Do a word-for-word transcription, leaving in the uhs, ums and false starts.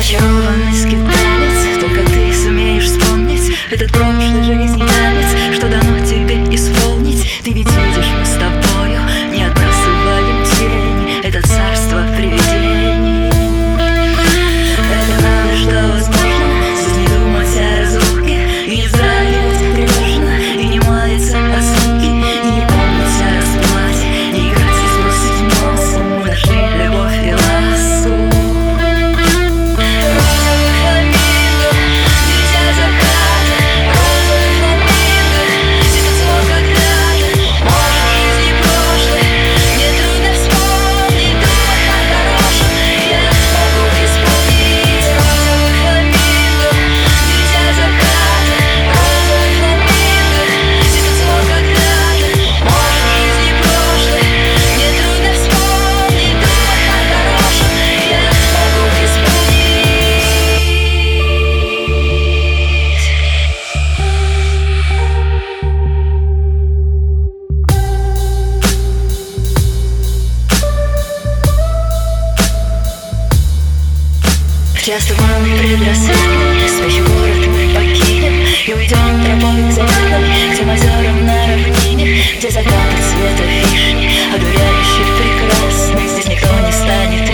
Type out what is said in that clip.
Зачарованный скиталец, только ты сумеешь вспомнить этот прошлой жизни танец, что дано тебе исполнить. Ты ведь видишь, мы с тобою не отбрасываем тени, это царство привидений. Это надо, что возможно, здесь не думать о разлуке, и не вздрагивать тревожно, и не маяться от скуки, и не помнить о расплате, не играть и сбросить носом. Мы нашли любовь и ласку. В час туманный предрассветный спящий город мы покинем и уйдем тропой к заветной, к тем озерам на равнине, где закаты цвета вишни, одуряющие прекрасны. Здесь никто не станет